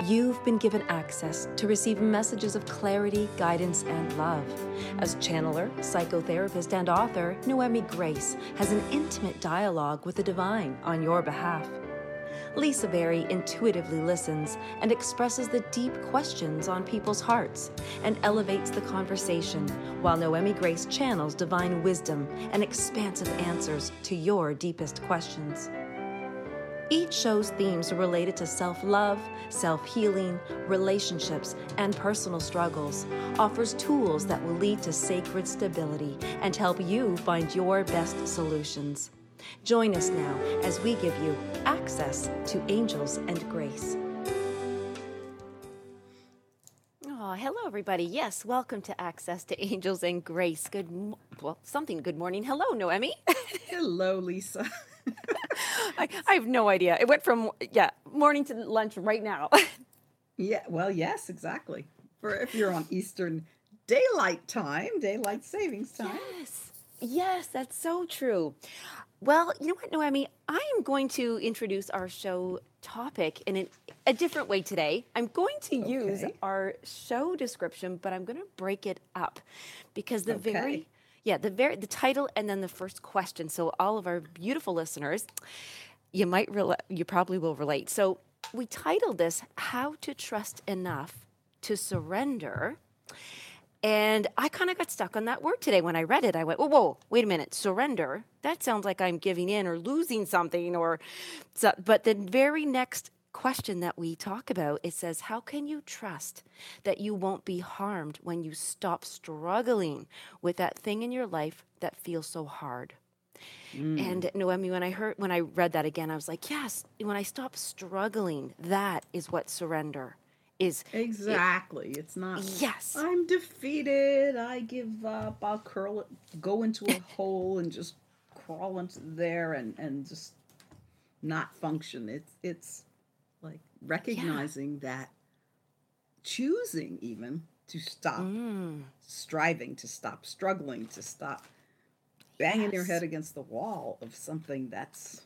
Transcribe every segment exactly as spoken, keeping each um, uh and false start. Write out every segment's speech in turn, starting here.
You've been given access to receive messages of clarity, guidance, and love. As channeler, psychotherapist, and author, Noemi Grace has an intimate dialogue with the divine on your behalf. Lisa Berry intuitively listens and expresses the deep questions on people's hearts and elevates the conversation, while Noemi Grace channels divine wisdom and expansive answers to your deepest questions. Each show's themes are related to self-love, self-healing, relationships, and personal struggles, offers tools that will lead to sacred stability and help you find your best solutions. Join us now as we give you access to angels and grace. Oh, hello, everybody. Yes, welcome to Access to Angels and Grace. Good, mo- well, something good morning. Hello, Noemi. Hello, Lisa. I, I have no idea. It went from, yeah, morning to lunch right now. Yeah, well, yes, exactly. For if you're on Eastern Daylight Time, Daylight Savings Time. Yes, yes, that's so true. Well, you know what, Noemi? I am going to introduce our show topic in an, a different way today. I'm going to use Okay. our show description, but I'm going to break it up because the Okay. very, yeah, the very, the title and then the first question. So all of our beautiful listeners, you might, rela- you probably will relate. So we titled this, How to Trust Enough to Surrender. And I kind of got stuck on that word today when I read it. I went, whoa, whoa, wait a minute, surrender? That sounds like I'm giving in or losing something. Or, so, but the very next question that we talk about, it says, how can you trust that you won't be harmed when you stop struggling with that thing in your life that feels so hard? Mm. And Noemi, when I heard, when I read that again, I was like, yes, when I stop struggling, that is what surrender is. Exactly. It's not, Yes. I'm defeated, I give up, I'll curl it, go into a hole and just crawl into there and, and just not function. It's, it's like recognizing that, choosing even to stop Mm. striving, to stop struggling, to stop banging your Yes. head against the wall of something that's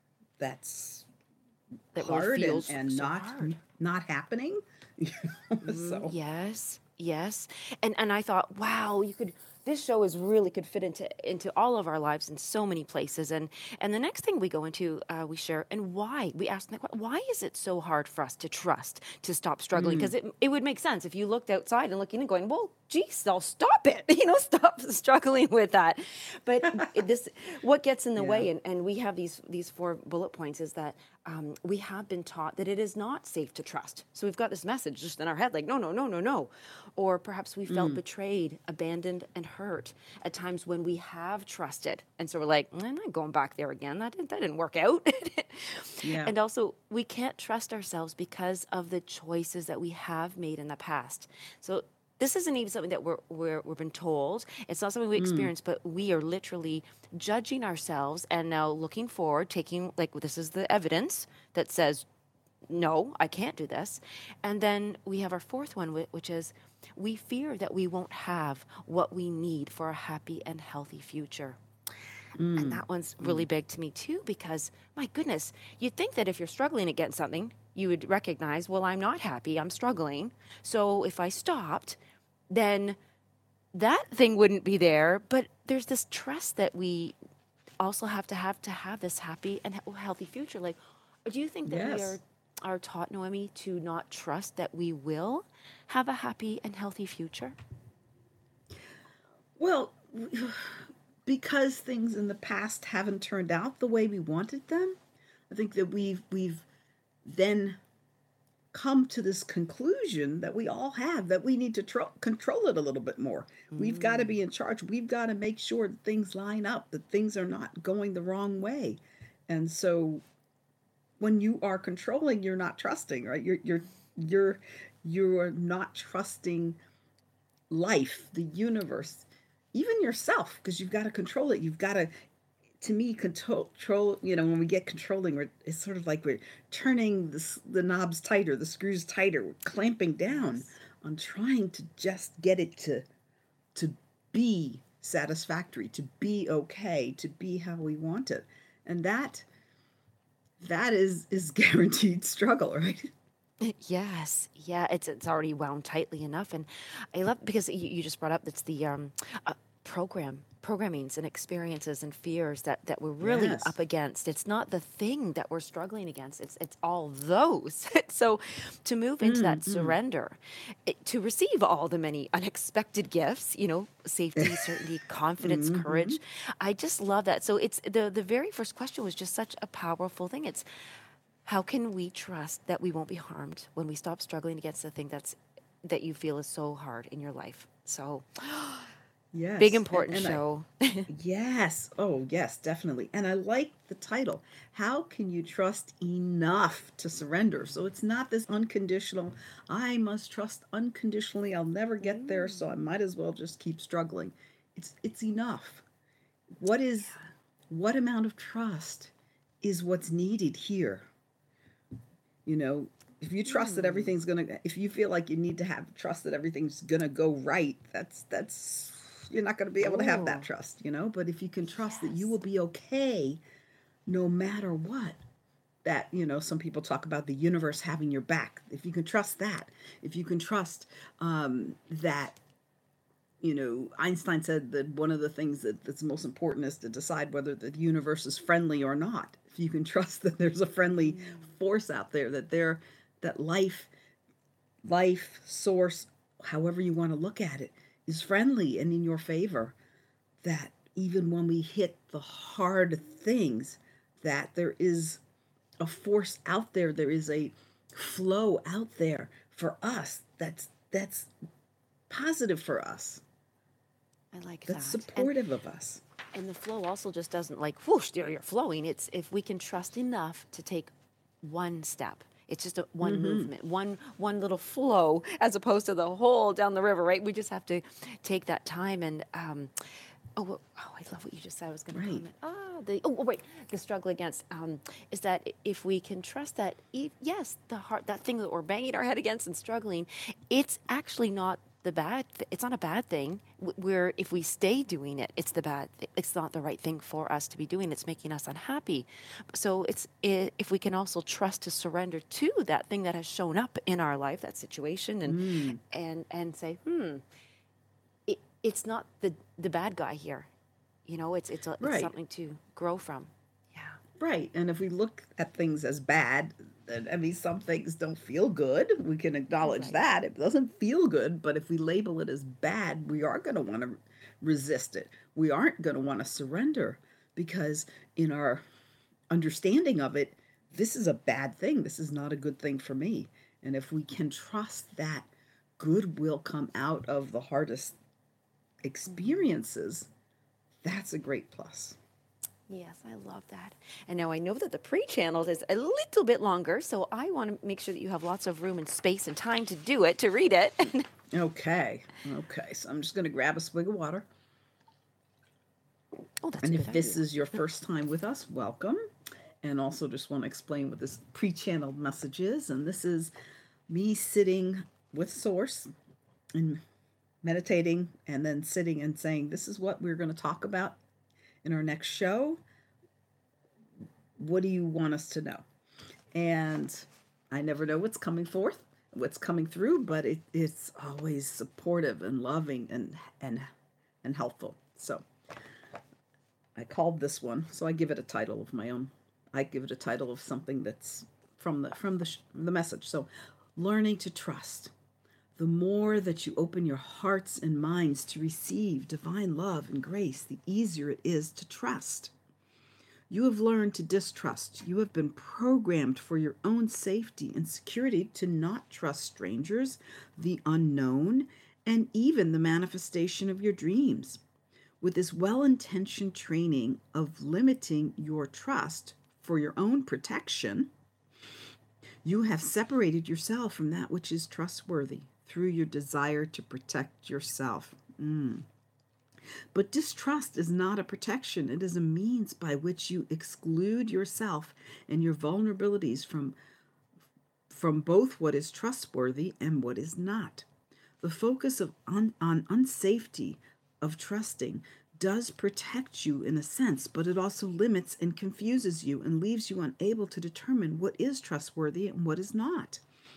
that's That really hard and, feels and so not hard. not happening. You know, Mm, so yes, yes. And and I thought, wow, you could this show is really could fit into into all of our lives in so many places. And and the next thing we go into, uh, we share and why we ask that que- why is it so hard for us to trust to stop struggling? mm, Because it it would make sense if you looked outside and looking and going, well, geez, I'll stop it. You know, stop struggling with that. But it- this what gets in the yeah. way, and, and we have these these four bullet points is that um, we have been taught that it is not safe to trust. So we've got this message just in our head, like, no, no, no, no, no. Or perhaps we felt Mm, betrayed, abandoned, and hurt at times when we have trusted. And so we're like, I'm not going back there again. That didn't, that didn't work out. yeah. And also, we can't trust ourselves because of the choices that we have made in the past. So this isn't even something that we're, we're, we've been told. It's not something we Mm, experience, but we are literally judging ourselves and now looking forward, taking, like, this is the evidence that says, no, I can't do this. And then we have our fourth one, whi- which is we fear that we won't have what we need for a happy and healthy future. And mm, that one's really mm. big to me too, because my goodness, you'd think that if you're struggling against something, you would recognize, well, I'm not happy, I'm struggling. So if I stopped, then that thing wouldn't be there. But there's this trust that we also have to have to have this happy and he- healthy future. Like, do you think that we are Yes. are taught, Noemi, to not trust that we will have a happy and healthy future? Well, because things in the past haven't turned out the way we wanted them, I think that we've we've then come to this conclusion that we all have that we need to tro- control it a little bit more. We've got to Mm, be in charge. We've got to make sure that things line up, that things are not going the wrong way. And so when you are controlling, you're not trusting, right? You're you're you're you're not trusting life, the universe, even yourself, because you've got to control it. You've got to, to me, control, control, you know, when we get controlling, we're, it's sort of like we're turning the, the knobs tighter, the screws tighter, we're clamping down yes. on trying to just get it to, to be satisfactory, to be okay, to be how we want it. And that, that is, is guaranteed struggle, right? Yes, yeah, it's it's already wound tightly enough, and I love because you, you just brought up that's the um, uh, program programmings and experiences and fears that that we're really up Yes. against. It's not the thing that we're struggling against. It's it's all those. So to move into that Mm-hmm. surrender, it, to receive all the many unexpected gifts, you know, safety, certainty, confidence, Mm-hmm. courage. I just love that. So it's the the very first question was just such a powerful thing. It's how can we trust that we won't be harmed when we stop struggling against the thing that's that you feel is so hard in your life? So, big Yes. And important and I show. yes. Oh, yes, definitely. And I like the title. How can you trust enough to surrender? So it's not this unconditional, I must trust unconditionally. I'll never get there, so I might as well just keep struggling. It's it's enough. What is Yeah. what amount of trust is what's needed here? You know, if you trust that Hmm. everything's going to if you feel like you need to have trust that everything's going to go right, that's that's you're not going to be able to have that Oh, trust, you know? But if you can trust that you will yes. be okay no matter what, that, you know, some people talk about the universe having your back. If you can trust that, if you can trust um, that, you know, Einstein said that one of the things that, that's most important is to decide whether the universe is friendly or not. If you can trust that there's a friendly Mm. force out there, that there, that life, life source, however you want to look at it, is friendly and in your favor, that even when we hit the hard things, that there is a force out there, there is a flow out there for us that's that's positive for us, I like that's that. And supportive of us. and the flow also just doesn't like whoosh, there you're flowing. It's if we can trust enough to take one step. It's just a one Mm-hmm. movement, one one little flow, as opposed to the whole down the river, right? We just have to take that time and um, oh, well- oh, I love what you just said. I was going to Right. comment. Ah, the oh, oh, wait, the struggle against um, is that if we can trust that, e- yes, the heart, that thing that we're banging our head against and struggling, it's actually not the bad. Th- it's not a bad thing. W- Where if we stay doing it, it's the bad. Th- it's not the right thing for us to be doing. It's making us unhappy. So it's I if we can also trust to surrender to that thing that has shown up in our life, that situation, and Mm. and and say, hmm, it, it's not the the bad guy here. You know, it's it's a, it's Right. something to grow from. Yeah. Right. And if we look at things as bad, then I mean, some things don't feel good. We can acknowledge Right. that. It doesn't feel good, but if we label it as bad, we are going to want to resist it. We aren't going to want to surrender because, in our understanding of it, this is a bad thing. This is not a good thing for me. And if we can trust that good will come out of the hardest Hmm. experiences, that's a great plus. Yes, I love that. And now I know that the pre-channeled is a little bit longer, so I want to make sure that you have lots of room and space and time to do it, to read it. Okay. Okay. So I'm just going to grab a swig of water. Oh, that's a And good if this idea. is your first time with us, welcome. And also, just want to explain what this pre channeled message is. And this is me sitting with Source and meditating, and then sitting and saying, this is what we're going to talk about in our next show. What do you want us to know? And I never know what's coming forth, what's coming through, but it, it's always supportive and loving and and and helpful. So I called this one, so I give it a title of my own. I give it a title of something that's from the from the the message. So, learning to trust. The more that you open your hearts and minds to receive divine love and grace, the easier it is to trust. You have learned to distrust. You have been programmed for your own safety and security to not trust strangers, the unknown, and even the manifestation of your dreams. With this well intentioned training of limiting your trust for your own protection, you have separated yourself from that which is trustworthy through your desire to protect yourself. Mm. But distrust is not a protection, it is a means by which you exclude yourself and your vulnerabilities from, from both what is trustworthy and what is not. The focus of on, on unsafety of trusting does protect you in a sense, but it also limits and confuses you and leaves you unable to determine what is trustworthy and what is not.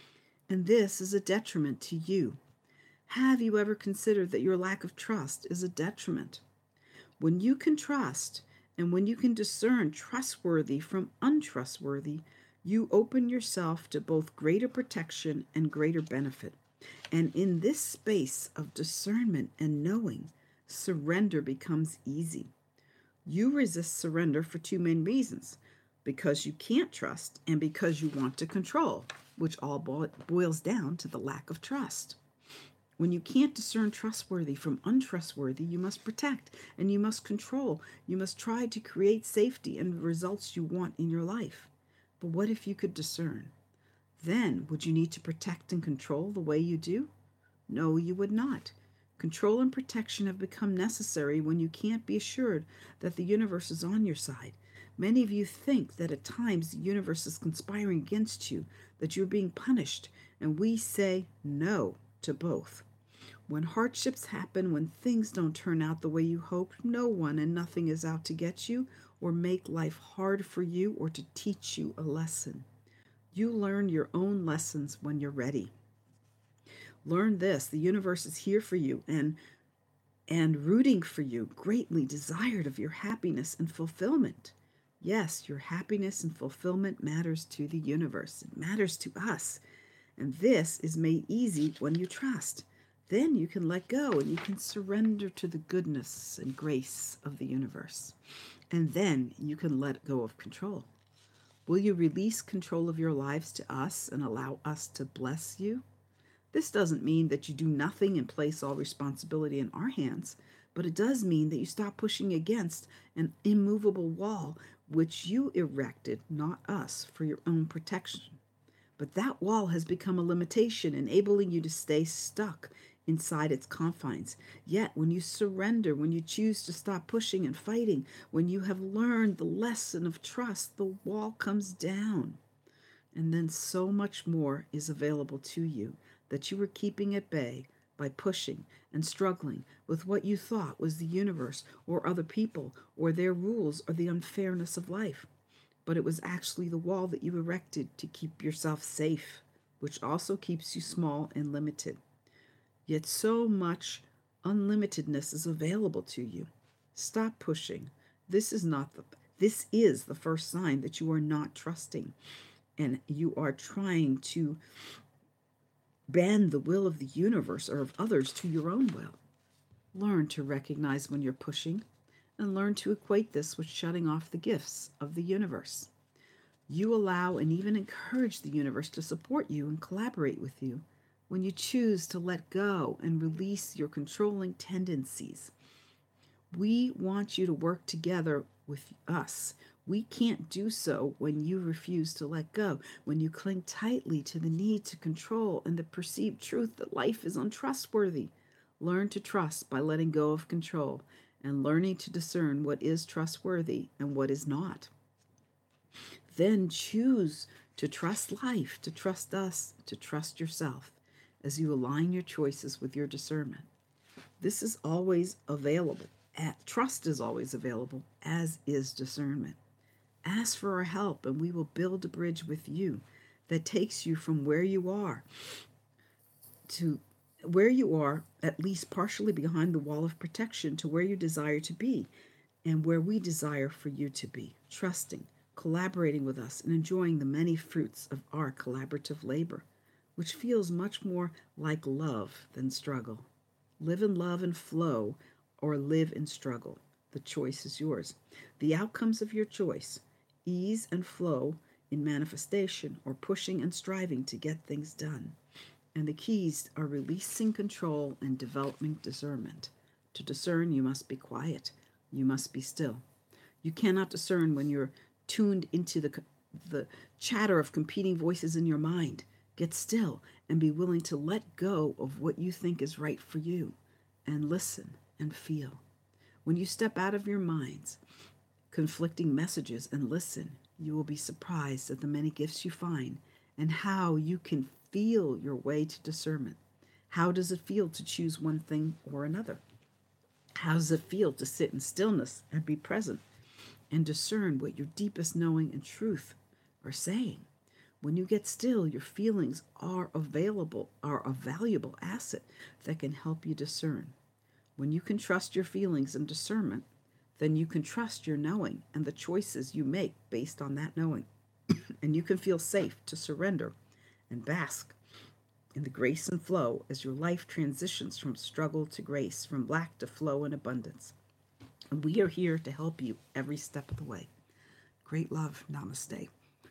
And this is a detriment to you. Have you ever considered that your lack of trust is a detriment? When you can trust and when you can discern trustworthy from untrustworthy, you open yourself to both greater protection and greater benefit. And in this space of discernment and knowing, surrender becomes easy. You resist surrender for two main reasons: because you can't trust and because you want to control, which all boils down to the lack of trust. When you can't discern trustworthy from untrustworthy, you must protect and you must control. You must try to create safety and the results you want in your life. But what if you could discern? Then would you need to protect and control the way you do? No, you would not. Control and protection have become necessary when you can't be assured that the universe is on your side. Many of you think that at times the universe is conspiring against you, that you're being punished, and we say no to both. When hardships happen, when things don't turn out the way you hoped, no one and nothing is out to get you or make life hard for you or to teach you a lesson. You learn your own lessons when you're ready. Learn this: the universe is here for you and and rooting for you, greatly desired of your happiness and fulfillment. Yes, your happiness and fulfillment matters to the universe. It matters to us. And this is made easy when you trust. Then you can let go and you can surrender to the goodness and grace of the universe. And then you can let go of control. Will you release control of your lives to us and allow us to bless you? This doesn't mean that you do nothing and place all responsibility in our hands, but it does mean that you stop pushing against an immovable wall which you erected, not us, for your own protection. But that wall has become a limitation, enabling you to stay stuck inside its confines. Yet when you surrender, when you choose to stop pushing and fighting, when you have learned the lesson of trust, the wall comes down. And then so much more is available to you that you were keeping at bay by pushing and struggling with what you thought was the universe or other people or their rules or the unfairness of life. But it was actually the wall that you erected to keep yourself safe, which also keeps you small and limited. Yet so much unlimitedness is available to you. Stop pushing. This is not the this is the first sign that you are not trusting and you are trying to bend the will of the universe or of others to your own will. Learn to recognize when you're pushing and learn to equate this with shutting off the gifts of the universe. You allow and even encourage the universe to support you and collaborate with you when you choose to let go and release your controlling tendencies. We want you to work together with us. We can't do so when you refuse to let go, when you cling tightly to the need to control and the perceived truth that life is untrustworthy. Learn to trust by letting go of control and learning to discern what is trustworthy and what is not. Then choose to trust life, to trust us, to trust yourself as you align your choices with your discernment. This is always available. Trust is always available, as is discernment. Ask for our help, and we will build a bridge with you that takes you from where you are to where you are, at least partially behind the wall of protection, to where you desire to be and where we desire for you to be, trusting, collaborating with us, and enjoying the many fruits of our collaborative labor, which feels much more like love than struggle. Live in love and flow, or live in struggle. The choice is yours. The outcomes of your choice: ease and flow in manifestation, or pushing and striving to get things done. And the keys are releasing control and developing discernment. To discern, you must be quiet. You must be still. You cannot discern when you're tuned into the, the chatter of competing voices in your mind. Get still and be willing to let go of what you think is right for you and listen and feel. When you step out of your mind's conflicting messages and listen, you will be surprised at the many gifts you find and how you can feel your way to discernment. How does it feel to choose one thing or another? How does it feel to sit in stillness and be present and discern what your deepest knowing and truth are saying? When you get still, your feelings are available, are a valuable asset that can help you discern. When you can trust your feelings and discernment, then you can trust your knowing and the choices you make based on that knowing. And you can feel safe to surrender and bask in the grace and flow as your life transitions from struggle to grace, from lack to flow and abundance. And we are here to help you every step of the way. Great love. Namaste.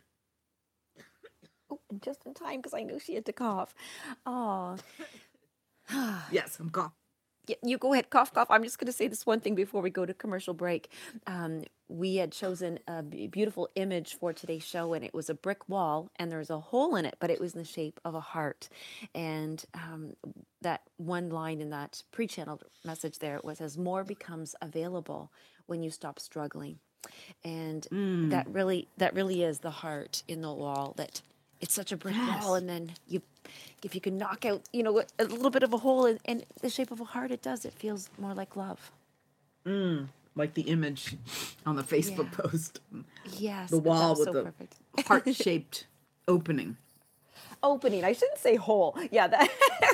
Oh, and just in time because I knew she had to cough. Oh. Yes, I'm coughing. Yeah, you go ahead, cough, cough. I'm just going to say this one thing before we go to commercial break. Um, we had chosen a b- beautiful image for today's show, and it was a brick wall, and there was a hole in it, but it was in the shape of a heart. And um, that one line in that pre-channeled message there was, as more becomes available when you stop struggling. And Mm. that really, that really is the heart in the wall, that it's such a brick Yes. wall, and then you, if you can knock out, you know, a, a little bit of a hole in, in the shape of a heart, it does. It feels more like love. Mm. Like the image on the Facebook Yeah. post. Yes, The that wall was with so the perfect. heart-shaped opening. Opening. I shouldn't say hole. Yeah, that.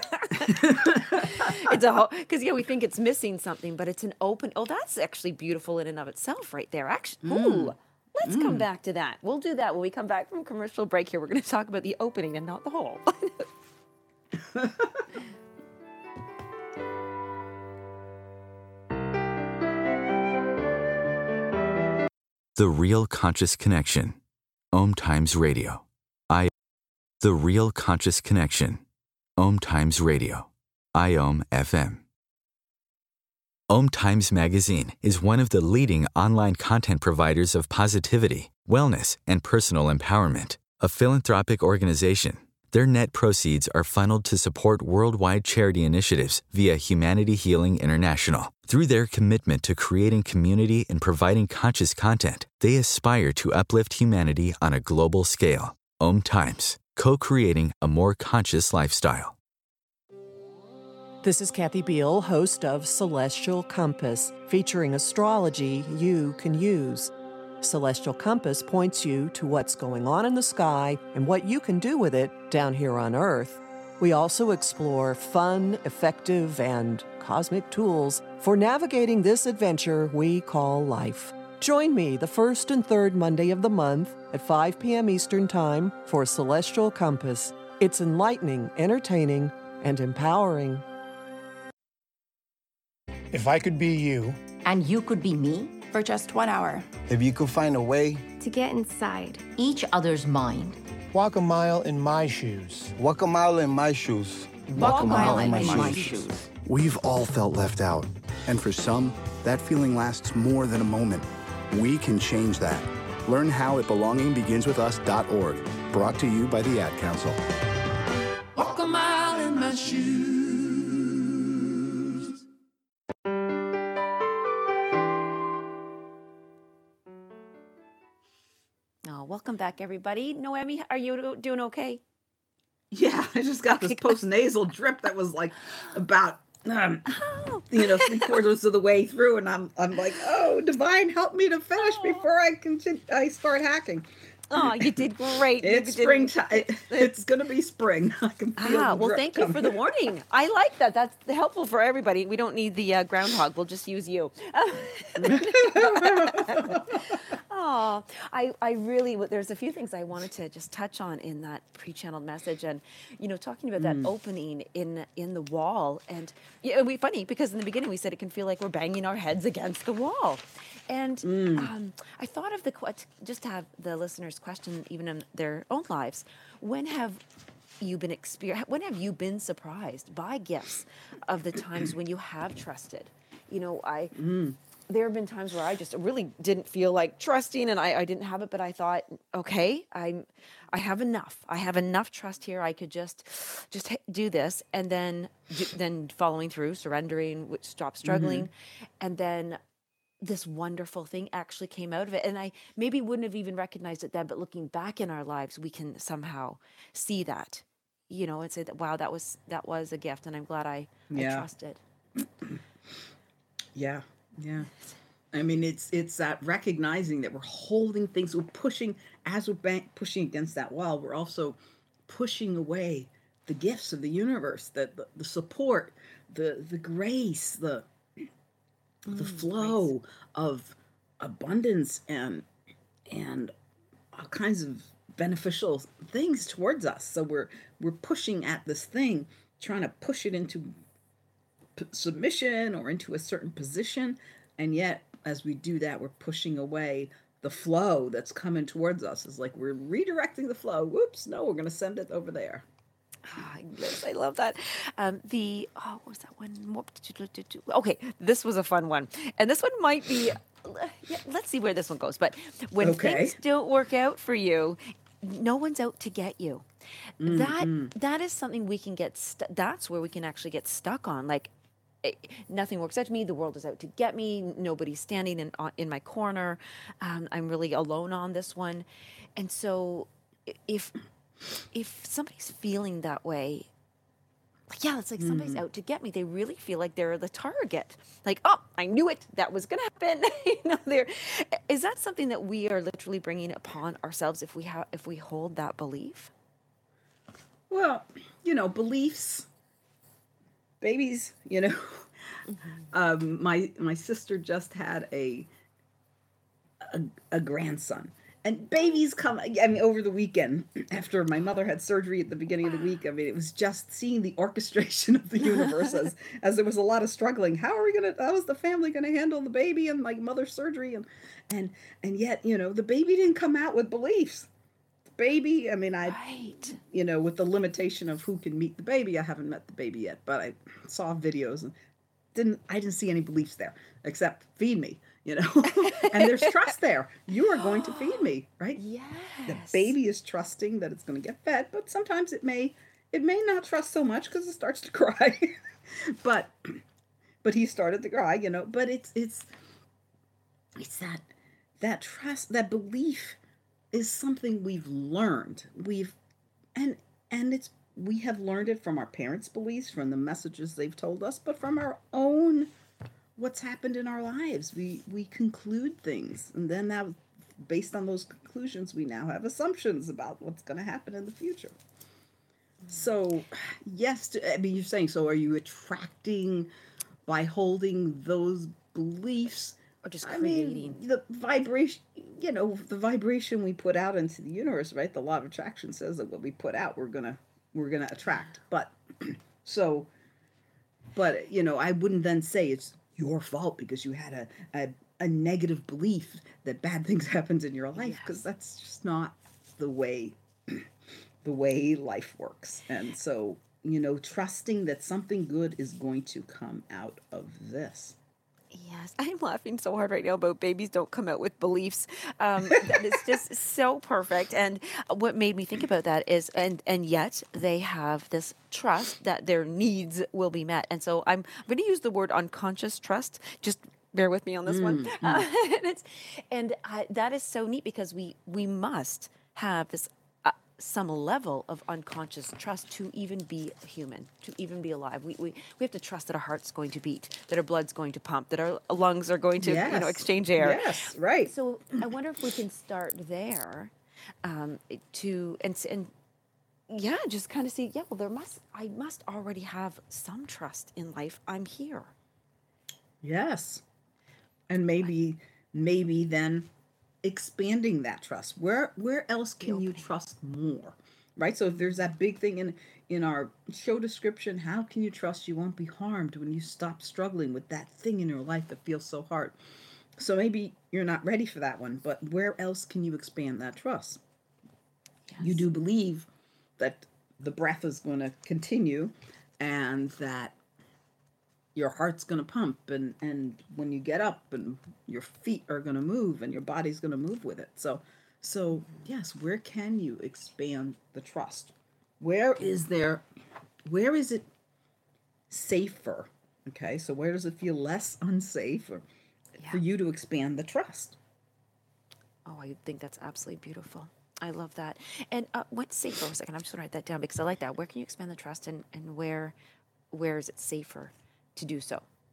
It's a hole because yeah, we think it's missing something, but it's an open. Oh, that's actually beautiful in and of itself, right there. Actually, ooh. Let's come back to that. We'll do that when we come back from commercial break here. We're going to talk about the opening and not the hole. The Real Conscious Connection. Om Times Radio. I. The Real Conscious Connection. Om Times Radio. I O M F M. Om Times Magazine is one of the leading online content providers of positivity, wellness, and personal empowerment. A philanthropic organization, their net proceeds are funneled to support worldwide charity initiatives via Humanity Healing International. Through their commitment to creating community and providing conscious content, they aspire to uplift humanity on a global scale. Om Times, co-creating a more conscious lifestyle. This is Kathy Beal, host of Celestial Compass, featuring astrology you can use. Celestial Compass points you to what's going on in the sky and what you can do with it down here on Earth. We also explore fun, effective, and cosmic tools for navigating this adventure we call life. Join me the first and third Monday of the month at five p.m. Eastern Time for Celestial Compass. It's enlightening, entertaining, and empowering. If I could be you, and you could be me, for just one hour. If you could find a way to get inside each other's mind, walk a mile in my shoes. Walk a mile in my shoes. Walk, walk a mile, mile in, in my, my shoes. shoes. We've all felt left out. And for some, that feeling lasts more than a moment. We can change that. Learn how at belonging begins with us dot org. Brought to you by the Ad Council. Walk a mile in my shoes. Oh, welcome back, everybody. Noemi, are you doing okay? Yeah, I just got this post-nasal drip that was like about, um, oh. you know, three quarters of the way through, and I'm, I'm like, oh, Divine, help me to finish oh. before I continue. I start hacking. Oh, you did great. It's springtime. It's going to be spring. I can feel ah, the well, drip thank you for the warning. I like that. That's helpful for everybody. We don't need the uh, groundhog. We'll just use you. Oh, I, I really, there's a few things I wanted to just touch on in that pre-channeled message. And, you know, talking about that mm. opening in in the wall. And yeah, it'd be funny because in the beginning we said it can feel like we're banging our heads against the wall. And mm. um, I thought of the, just to have the listeners question, even in their own lives, when have you been exper- when have you been surprised by gifts of the times when you have trusted? You know, I... Mm. There have been times where I just really didn't feel like trusting, and I, I didn't have it, but I thought, okay, I'm, I have enough. I have enough trust here. I could just, just do this, and then, do, then following through, surrendering, stop struggling, mm-hmm. and then this wonderful thing actually came out of it. And I maybe wouldn't have even recognized it then, but looking back in our lives, we can somehow see that, you know, and say that, wow, that was that was a gift, and I'm glad I, yeah. I trusted. Yeah. Yeah. I mean, it's it's that recognizing that we're holding things, we're pushing as we're bank, pushing against that wall. We're also pushing away the gifts of the universe, that the, the support, the the grace, the the Mm, flow grace. of abundance and and all kinds of beneficial things towards us. So we're we're pushing at this thing, trying to push it into p- submission or into a certain position, and yet as we do that, we're pushing away the flow that's coming towards us. It's like we're redirecting the flow. Whoops, no, we're going to send it over there. Ah, yes, I love that. Um, the oh, what was that one? What did you do- do- do- Okay, this was a fun one, and this one might be. Yeah, let's see where this one goes. But when Okay. things don't work out for you, no one's out to get you. That Mm-mm. that is something we can get. Stu- that's where we can actually get stuck on. Like, eh, nothing works out to me. The world is out to get me. Nobody's standing in on- in my corner. Um, I'm really alone on this one, and so i- if if somebody's feeling that way, like, yeah, it's like somebody's Mm. out to get me. They really feel like they're the target. Like, oh, I knew it. That was going to happen. you know, there is that something that we are literally bringing upon ourselves if we have if we hold that belief. Well, you know, beliefs, babies, you know. Um, my my sister just had a a, a grandson. And babies come, I mean, over the weekend, after my mother had surgery at the beginning of the week, I mean, it was just seeing the orchestration of the universe as, as there was a lot of struggling. How are we going to, how is the family going to handle the baby and my mother's surgery? And, and, and yet, you know, the baby didn't come out with beliefs. The baby, I mean, I, Right. you know, with the limitation of who can meet the baby, I haven't met the baby yet, but I saw videos and didn't, I didn't see any beliefs there except feed me. You know, and there's trust there. You are going to feed me, right? Yes. The baby is trusting that it's going to get fed, but sometimes it may, it may not trust so much because it starts to cry. but, but he started to cry, you know. But it's it's, it's that that trust, that belief, is something we've learned. We've, and and it's we have learned it from our parents' beliefs, from the messages they've told us, but from our own. What's happened in our lives. We we conclude things, and then that, based on those conclusions, we now have assumptions about what's going to happen in the future. So, yes, I mean, you're saying, so are you attracting by holding those beliefs? Or just I creating. mean, the vibration, you know, the vibration we put out into the universe, right? The law of attraction says that what we put out, we're gonna we're gonna attract. But so, but you know, I wouldn't then say it's your fault because you had a, a, a negative belief that bad things happened in your life, because Yes. that's just not the way the way life works. And so, you know, trusting that something good is going to come out of this. Yes, I'm laughing so hard right now about babies don't come out with beliefs. Um, that is just so perfect. And what made me think about that is, and and yet they have this trust that their needs will be met. And so I'm, I'm going to use the word unconscious trust. Just bear with me on this one. Mm, Uh, mm. and it's, and I, that is so neat because we we must have this. Uh, some level of unconscious trust to even be human, to even be alive. We, we we have to trust that our heart's going to beat, that our blood's going to pump, that our lungs are going to you know Yes. exchange air. Yes, right. So I wonder if we can start there, um, to and s- and yeah, just kind of see. Yeah, well, there must I must already have some trust in life. I'm here. Yes. And maybe maybe then expanding that trust. Where where else can you trust more? Right? So if there's that big thing in in our show description, how can you trust you won't be harmed when you stop struggling with that thing in your life that feels so hard? So maybe you're not ready for that one, but where else can you expand that trust? You do believe that the breath is going to continue and that your heart's going to pump, and and when you get up and your feet are going to move and your body's going to move with it. So so yes, where can you expand the trust? Where is there where is it safer? Okay? So where does it feel less unsafe or, for you to expand the trust? Oh, I think that's absolutely beautiful. I love that. And uh, what's safer? For a second, I'm just going to write that down because I like that. Where can you expand the trust, and, and where where is it safer to do so?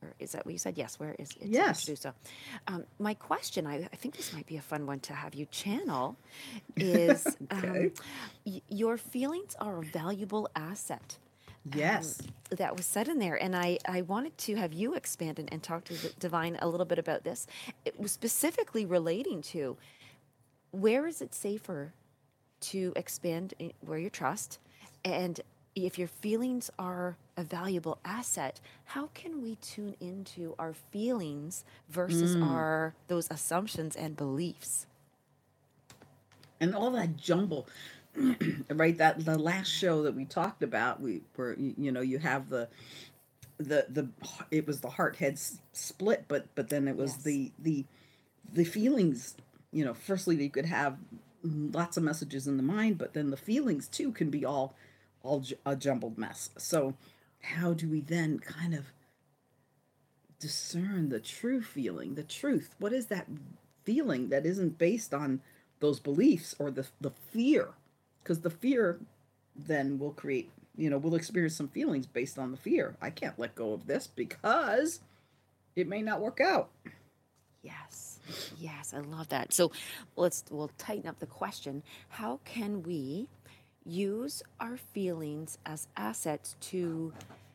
is that what you said? Yes, where is it? Yes. So, um, my question, I, I think this might be a fun one to have you channel, is Okay. um, y- your feelings are a valuable asset. Yes. Um, that was said in there, and I, I wanted to have you expand and, and talk to the Divine a little bit about this. It was specifically relating to where is it safer to expand in- where you trust, and if your feelings are a valuable asset, how can we tune into our feelings versus our those assumptions and beliefs? And all that jumble, right? That the last show that we talked about, we were, you, you know, you have the the the it was the heart head s- split, but but then it was Yes. the the the feelings. You know, firstly, you could have lots of messages in the mind, but then the feelings too can be all all j- a jumbled mess. So, how do we then kind of discern the true feeling, the truth? What is that feeling that isn't based on those beliefs or the the fear? Because the fear then will create, you know, we'll experience some feelings based on the fear. I can't let go of this because it may not work out. Yes. Yes, I love that. So let's we'll tighten up the question. How can we use our feelings as assets to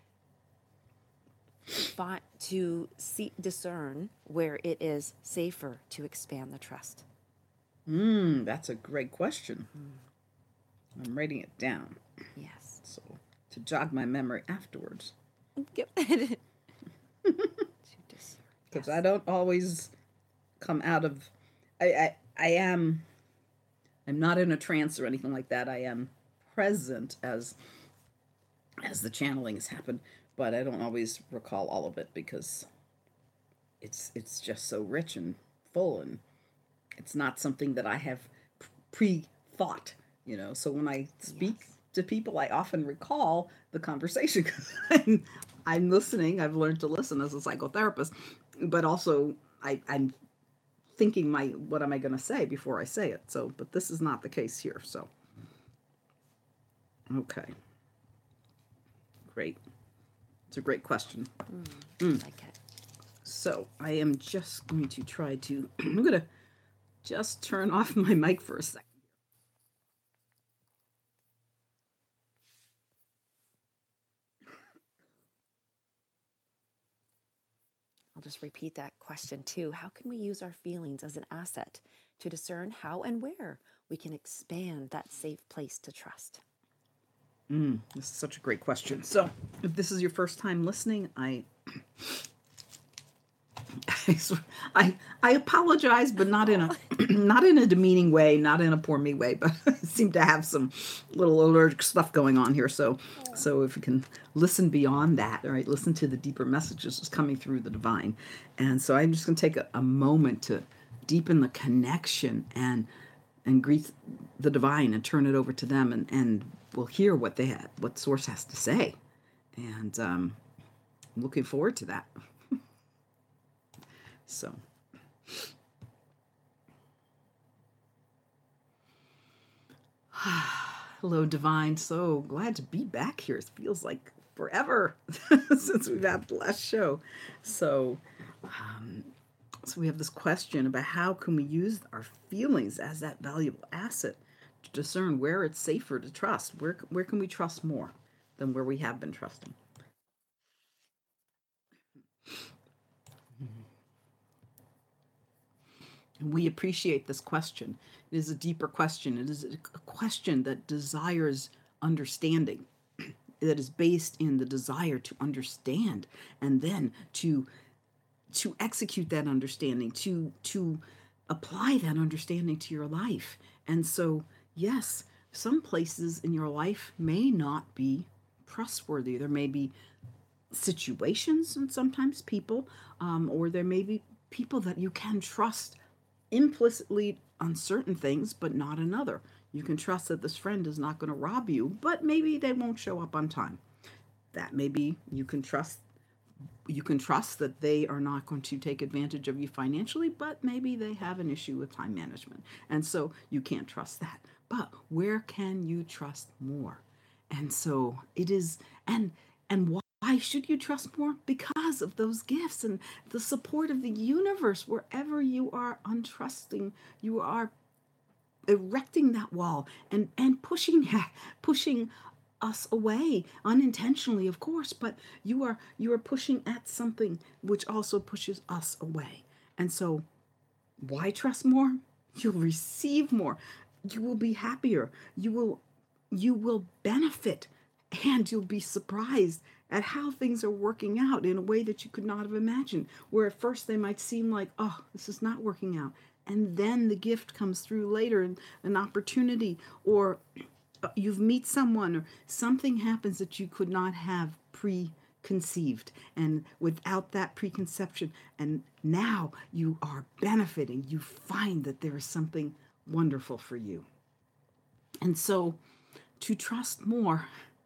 find to see discern where it is safer to expand the trust? Mm, that's a great question. I'm writing it down Yes. so to jog my memory afterwards, Get- to discern. because I don't always come out of. I, I I am. I'm not in a trance or anything like that. I am present as as the channelings happen, but I don't always recall all of it because it's it's just so rich and full, and it's not something that I have pre-thought, you know. So when I speak Yes. to people, I often recall the conversation because I'm, I'm listening. I've learned to listen as a psychotherapist, but also I, I'm thinking my what am I going to say before I say it. So, but this is not the case here. So, okay, great. It's a great question. Mm. Like it. So I am just going to try to. I'm going to just turn off my mic for a second. I'll just repeat that question too. How can we use our feelings as an asset to discern how and where we can expand that safe place to trust? Mm, this is such a great question. So, if this is your first time listening, I, I, I apologize, but not in a, not in a demeaning way, not in a poor me way, but I seem to have some little allergic stuff going on here. So, so if you can listen beyond that, all right, listen to the deeper messages that's coming through the divine, and so I'm just going to take a, a moment to deepen the connection and and greet the divine and turn it over to them, and and we'll hear what they have, what Source has to say, and um, I'm looking forward to that. So, hello, divine. So glad to be back here. It feels like forever since we've had the last show. So, um, so we have this question about how can we use our feelings as that valuable asset to discern where it's safer to trust. Where where can we trust more than where we have been trusting? And we appreciate this question. It is a deeper question. It is a question that desires understanding, that is based in the desire to understand and then to to execute that understanding, to to apply that understanding to your life. And so, yes, some places in your life may not be trustworthy. There may be situations and sometimes people, um, or there may be people that you can trust implicitly on certain things, but not another. You can trust that this friend is not going to rob you, but maybe they won't show up on time. That maybe you can trust you can trust that they are not going to take advantage of you financially, but maybe they have an issue with time management. And so you can't trust that. But where can you trust more? And so it is, and and why Why should you trust more? Because of those gifts and the support of the universe. Wherever you are untrusting, you are erecting that wall and and pushing pushing us away unintentionally, of course, but you are you are pushing at something which also pushes us away. And so why trust more? You'll receive more. You will be happier. You will you will benefit, and you'll be surprised at how things are working out in a way that you could not have imagined, where at first they might seem like, oh, this is not working out. And then the gift comes through later, and an opportunity, or you've meet someone, or something happens that you could not have preconceived, and without that preconception, and now you are benefiting. You find that there is something wonderful for you. And so to trust more,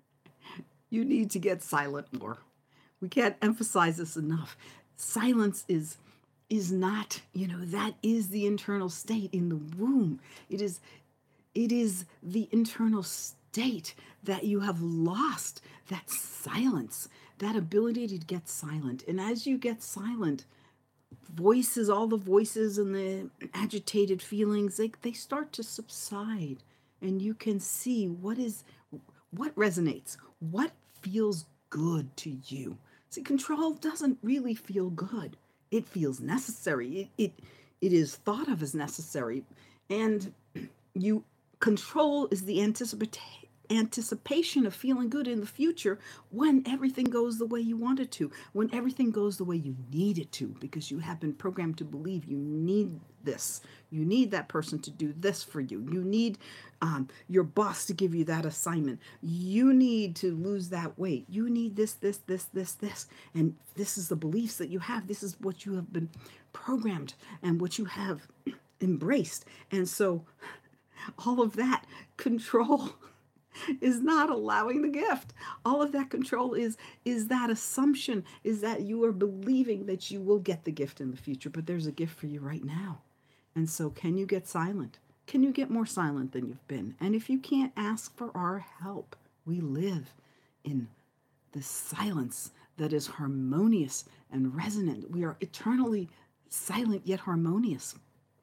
you need to get silent more. We can't emphasize this enough. Silence is is not, you know, that is the internal state in the womb. It is it is the internal state that you have lost, that silence, that ability to get silent. And as you get silent, voices, all the voices and the agitated feelings, they, they start to subside, and you can see what is what resonates, what feels good to you. See, control doesn't really feel good. It feels necessary. It, it it is thought of as necessary, and you control is the anticipate anticipation of feeling good in the future when everything goes the way you want it to, when everything goes the way you need it to, because you have been programmed to believe you need this. You need that person to do this for you. You need um, your boss to give you that assignment. You need to lose that weight. You need this, this, this, this, this. And this is the beliefs that you have. This is what you have been programmed and what you have embraced. And so all of that control is not allowing the gift. All of that control is is that assumption, is that you are believing that you will get the gift in the future, but there's a gift for you right now. And so can you get silent? Can you get more silent than you've been? And if you can't, ask for our help. We live in the silence that is harmonious and resonant. We are eternally silent yet harmonious,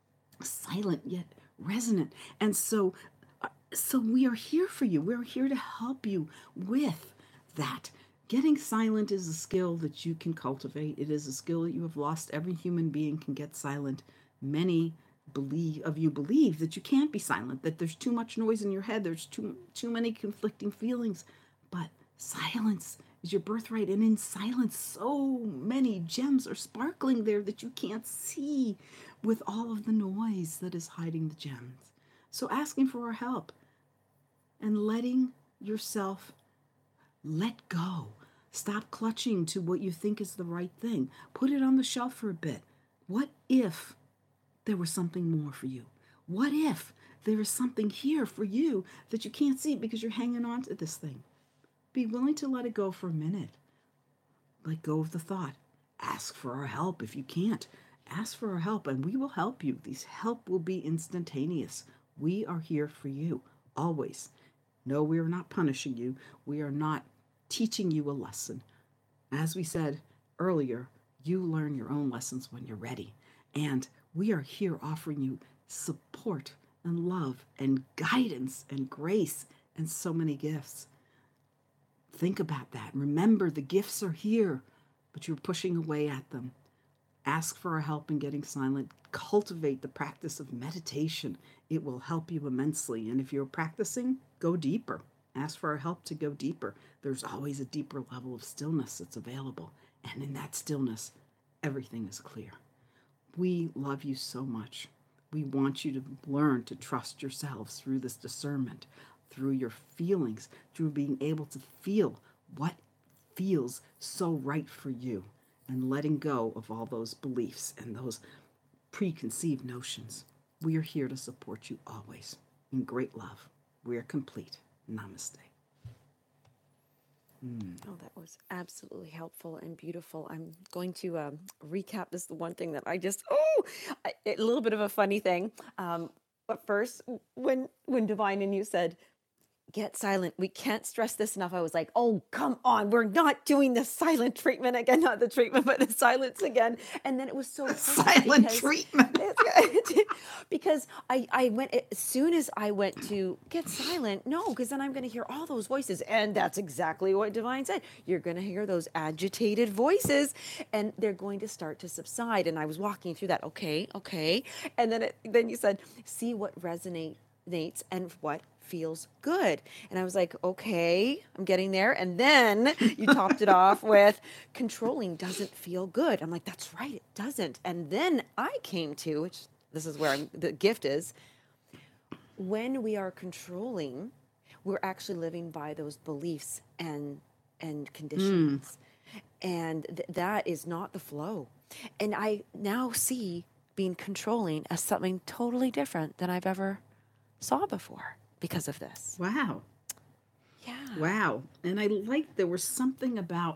silent yet resonant. And so So we are here for you. We're here to help you with that. Getting silent is a skill that you can cultivate. It is a skill that you have lost. Every human being can get silent. Many believe of you believe that you can't be silent, that there's too much noise in your head, there's too too many conflicting feelings. But silence is your birthright, and in silence, so many gems are sparkling there that you can't see with all of the noise that is hiding the gems. So asking for our help and letting yourself let go. Stop clutching to what you think is the right thing. Put it on the shelf for a bit. What if there was something more for you? What if there is something here for you that you can't see because you're hanging on to this thing? Be willing to let it go for a minute. Let go of the thought. Ask for our help if you can't. Ask for our help and we will help you. This help will be instantaneous. We are here for you, always. No, we are not punishing you. We are not teaching you a lesson. As we said earlier, you learn your own lessons when you're ready. And we are here offering you support and love and guidance and grace and so many gifts. Think about that. Remember, the gifts are here, but you're pushing away at them. Ask for our help in getting silent. Cultivate the practice of meditation. It will help you immensely. And if you're practicing, go deeper. Ask for our help to go deeper. There's always a deeper level of stillness that's available. And in that stillness, everything is clear. We love you so much. We want you to learn to trust yourselves through this discernment, through your feelings, through being able to feel what feels so right for you, and letting go of all those beliefs and those preconceived notions. We are here to support you always. In great love, we are complete. Namaste. Mm. Oh, that was absolutely helpful and beautiful. I'm going to um, recap this, the one thing that I just, oh, I, a little bit of a funny thing. Um, but first, when when Divine and you said, get silent. We can't stress this enough. I was like, oh, come on. We're not doing the silent treatment again. Not the treatment, but the silence again. And then it was so silent because, treatment. because I, I went, as soon as I went to get silent, no, because then I'm going to hear all those voices. And that's exactly what Divine said. You're going to hear those agitated voices and they're going to start to subside. And I was walking through that. Okay, okay. And then, it, then you said, see what resonates and what feels good. And I was like, okay, I'm getting there. And then you topped it off with controlling doesn't feel good. I'm like, that's right, it doesn't. And then I came to, which this is where I'm, the gift is, when we are controlling, we're actually living by those beliefs and and conditions. Mm. And th- that is not the flow. And I now see being controlling as something totally different than I've ever saw before. Because of this. Wow. Yeah. Wow. And I like there was something about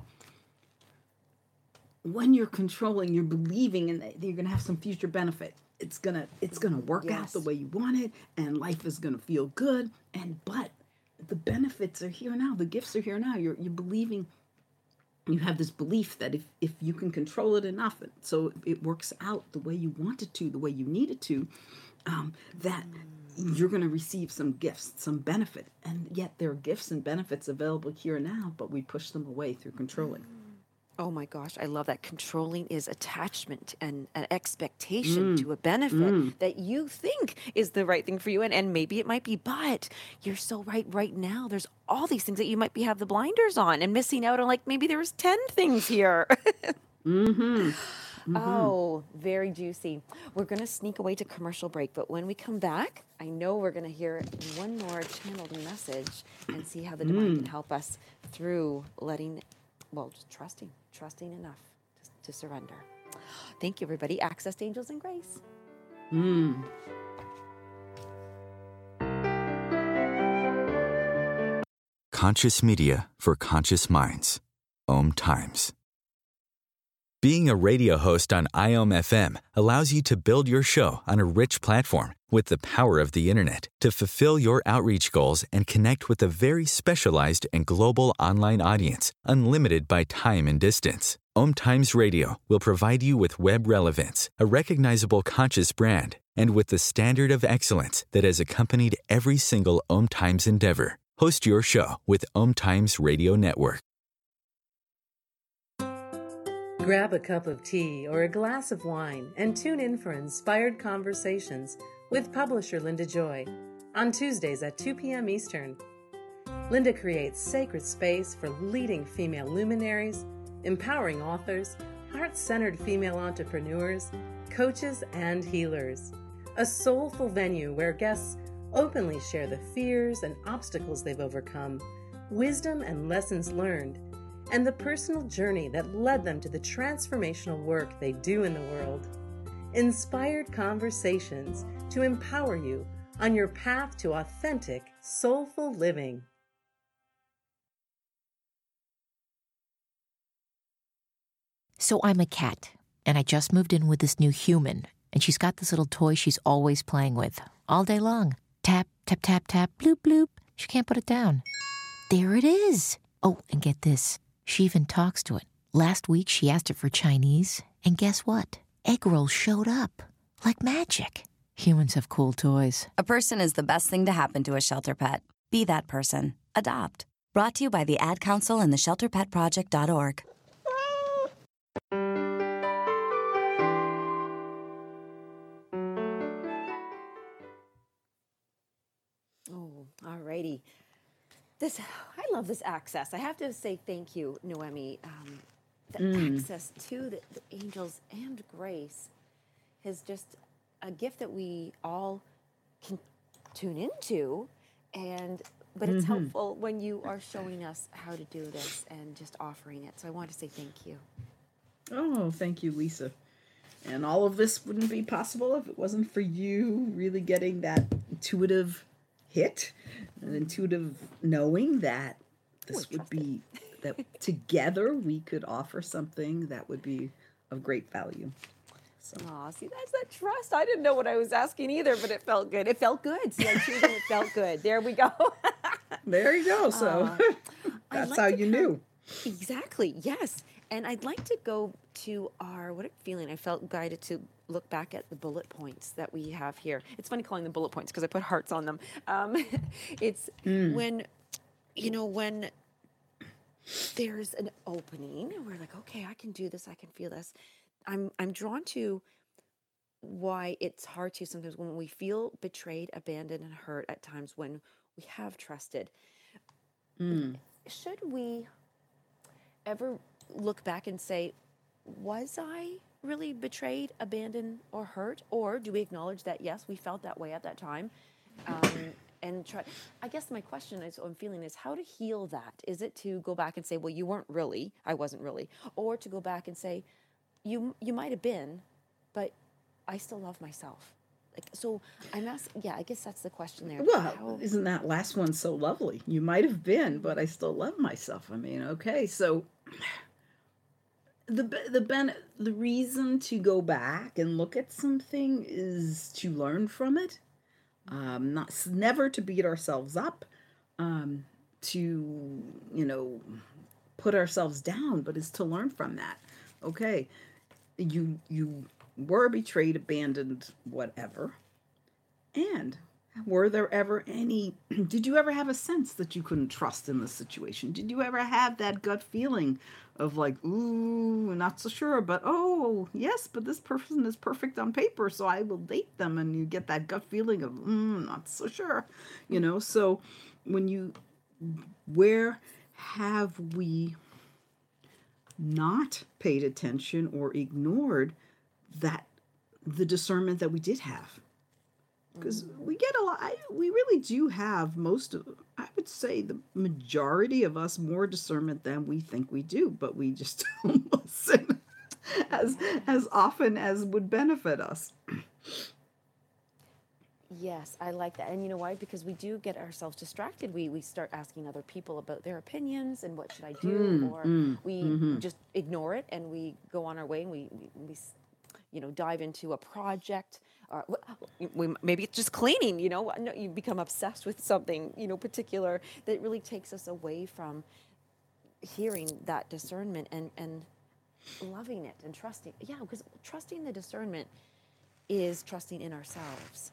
when you're controlling, you're believing in that you're going to have some future benefit. It's going to it's going to work yes. out the way you want it and life is going to feel good and but the benefits are here now. The gifts are here now. You're you're believing you have this belief that if if you can control it enough so it works out the way you want it to, the way you need it to, um that mm. you're going to receive some gifts, some benefit. And yet there are gifts and benefits available here and now, but we push them away through controlling. Oh my gosh, I love that. Controlling is attachment and an expectation mm. to a benefit mm. that you think is the right thing for you. And, and maybe it might be, but you're so right right now. There's all these things that you might be have the blinders on and missing out on, like maybe there was ten things here. mm-hmm. Mm-hmm. Oh, very juicy. We're going to sneak away to commercial break, but when we come back, I know we're going to hear one more channeled message and see how the divine mm. can help us through letting, well, just trusting, trusting enough to, to surrender. Thank you, everybody. Access to Angels and Grace. Mm. Conscious media for conscious minds. Om Times. Being a radio host on I O M F M allows you to build your show on a rich platform with the power of the internet to fulfill your outreach goals and connect with a very specialized and global online audience, unlimited by time and distance. Om Times Radio will provide you with web relevance, a recognizable conscious brand, and with the standard of excellence that has accompanied every single Om Times endeavor. Host your show with Om Times Radio Network. Grab a cup of tea or a glass of wine and tune in for Inspired Conversations with publisher Linda Joy on Tuesdays at two p.m. Eastern. Linda creates sacred space for leading female luminaries, empowering authors, heart-centered female entrepreneurs, coaches, and healers. A soulful venue where guests openly share the fears and obstacles they've overcome, wisdom and lessons learned, and the personal journey that led them to the transformational work they do in the world. Inspired Conversations to empower you on your path to authentic, soulful living. So I'm a cat, and I just moved in with this new human, and she's got this little toy she's always playing with, all day long. Tap, tap, tap, tap, bloop, bloop. She can't put it down. There it is. Oh, and get this. She even talks to it. Last week, she asked it for Chinese, and guess what? Egg rolls showed up. Like magic. Humans have cool toys. A person is the best thing to happen to a shelter pet. Be that person. Adopt. Brought to you by the Ad Council and the shelter pet project dot org. Oh, all righty. This, I love this access. I have to say thank you, Noemi. Um, the mm. access to the, the angels and grace is just a gift that we all can tune into, and but it's mm-hmm. helpful when you are showing us how to do this and just offering it. So I want to say thank you. Oh, thank you, Lisa. And all of this wouldn't be possible if it wasn't for you really getting that intuitive hit, an intuitive knowing that this would be, that together we could offer something that would be of great value. So. Aw, see, that's that trust. I didn't know what I was asking either, but it felt good. It felt good. See, I choose and it felt good. There we go. There you go. So Uh, I'd that's like how to you come- knew. Exactly. Yes. And I'd like to go to our what a feeling. I felt guided to look back at the bullet points that we have here. It's funny calling them bullet points because I put hearts on them. Um, it's Mm. when, you know, when there's an opening, we're like, okay, I can do this. I can feel this. I'm I'm drawn to why it's hard to sometimes when we feel betrayed, abandoned, and hurt at times when we have trusted. Mm. Should we ever look back and say, was I really betrayed, abandoned, or hurt? Or do we acknowledge that, yes, we felt that way at that time? Um, and try, I guess my question is, what I'm feeling is how to heal that. Is it to go back and say, well, you weren't really, I wasn't really. Or to go back and say, you you might have been, but I still love myself. Like, so I'm asking, yeah, I guess that's the question there. Well, How- isn't that last one so lovely? You might have been, but I still love myself. I mean, okay, so the be- the ben- the reason to go back and look at something is to learn from it. Um, not s- never to beat ourselves up, um, to you know put ourselves down, but is to learn from that. Okay, you you were betrayed, abandoned, whatever. And were there ever any, did you ever have a sense that you couldn't trust in this situation? Did you ever have that gut feeling of like, ooh, not so sure, but oh, yes, but this person is perfect on paper, so I will date them. And you get that gut feeling of, mm, not so sure, you know? So when you, where have we not paid attention or ignored that the discernment that we did have? Because we get a lot, I, we really do have most of, I would say the majority of us more discernment than we think we do, but we just don't listen as, as often as would benefit us. Yes, I like that. And you know why? Because we do get ourselves distracted. We we start asking other people about their opinions and what should I do, Mm, or mm, we mhm. just ignore it and we go on our way and we, we, we s- you know, dive into a project. Or w- we, maybe it's just cleaning, you know, no, you become obsessed with something, you know, particular that really takes us away from hearing that discernment and, and loving it and trusting. Yeah, because trusting the discernment is trusting in ourselves.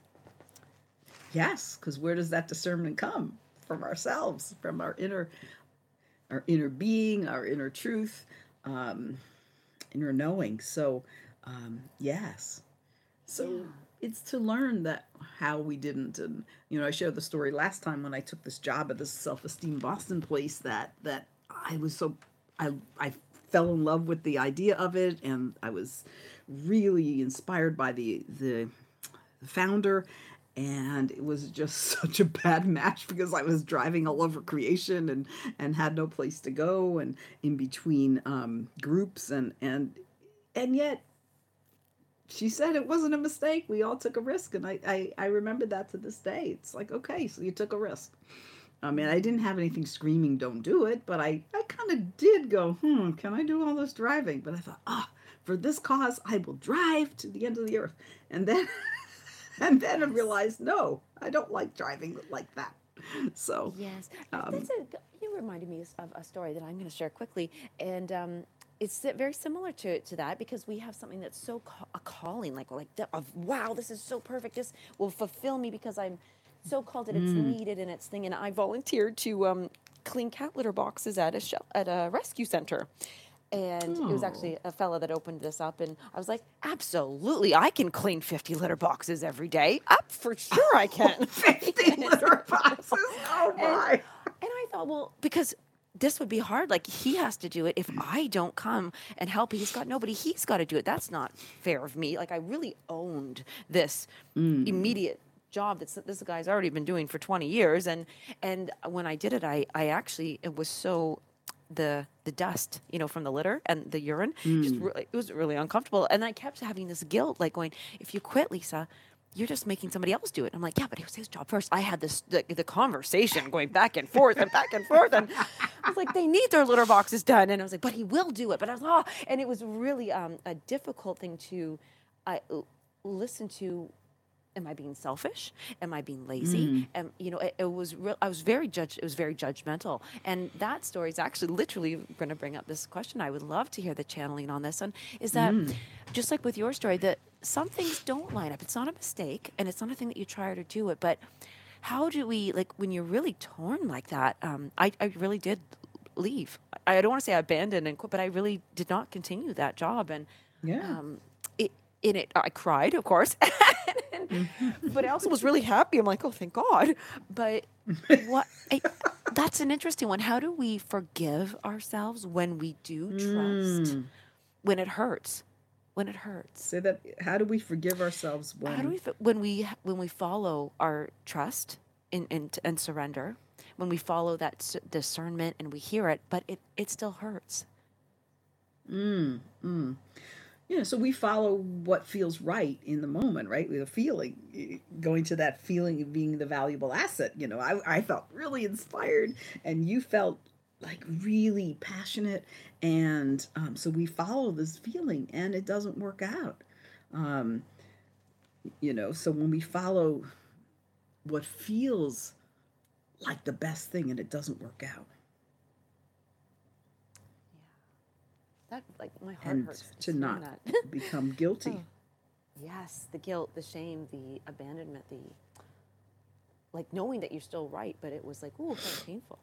Yes, because where does that discernment come? From ourselves, from our inner, our inner being, our inner truth, um, inner knowing. So, um, yes. So it's to learn that how we didn't, and you know, I shared the story last time when I took this job at this self-esteem Boston place that that I was so, I I fell in love with the idea of it, and I was really inspired by the the, the founder. And it was just such a bad match because I was driving all over creation and, and had no place to go and in between um, groups and, and, and yet she said it wasn't a mistake. We all took a risk. And I, I, I remember that to this day. It's like, okay, so you took a risk. I mean, I didn't have anything screaming, don't do it, but I, I kind of did go, hmm, can I do all this driving? But I thought, ah, for this cause, I will drive to the end of the earth. And then... And then I realized, no, I don't like driving like that. So yes, um, that's a. You reminded me of a story that I'm going to share quickly, and um, it's very similar to to that because we have something that's so ca- a calling, like like the, of wow, this is so perfect. This will fulfill me because I'm so called that it's Mm. needed and it's thing. And I volunteered to um, clean cat litter boxes at a shel- at a rescue center. And it was actually a fella that opened this up, and I was like, absolutely, I can clean fifty litter boxes every day. Up for sure I can. fifty litter boxes? Oh my. And, and I thought, well, because this would be hard. Like, he has to do it. If I don't come and help, he's got nobody. He's got to do it. That's not fair of me. Like, I really owned this Mm. immediate job that this guy's already been doing for twenty years. And and when I did it, I, I actually, it was so... the the dust, you know, from the litter and the urine, just Mm. really, it was really uncomfortable. And I kept having this guilt, like going, if you quit, Lisa, you're just making somebody else do it. I'm like, yeah, but it was his job first. I had this, the, the conversation going back and forth and back and forth. And I was like, they need their litter boxes done. And I was like, but he will do it. But I was, oh, and it was really um, a difficult thing to uh, listen to am I being selfish? Am I being lazy? Mm. Am, you know, it, it was real. I was very judge. It was very judgmental. And that story is actually literally going to bring up this question. I would love to hear the channeling on this one. Is that Mm. just like with your story, that some things don't line up. It's not a mistake, and it's not a thing that you try to do it. But how do we, like, when you're really torn like that? Um, I, I really did leave. I don't want to say I abandoned and quit, but I really did not continue that job. And Yeah. um, it, in it, I cried, of course, and, but I also was really happy. I'm like, oh, thank God. But what? I, that's an interesting one. How do we forgive ourselves when we do trust, Mm. when it hurts, when it hurts? Say that. How do we forgive ourselves when? How do we f- when we when we follow our trust in, in and surrender, when we follow that s- discernment and we hear it, but it it still hurts. Mm, mm. Yeah, so we follow what feels right in the moment, right? With a feeling, eh, going to that feeling of being the valuable asset. You know, I, I felt really inspired, and you felt like really passionate, and um, so we follow this feeling, and it doesn't work out. Um, you know, so when we follow what feels like the best thing, and it doesn't work out. That, like, my heart And hurts just to hearing not that. become guilty. Oh. Yes, the guilt, the shame, the abandonment, the like knowing that you're still right, but it was like, ooh, kind of painful.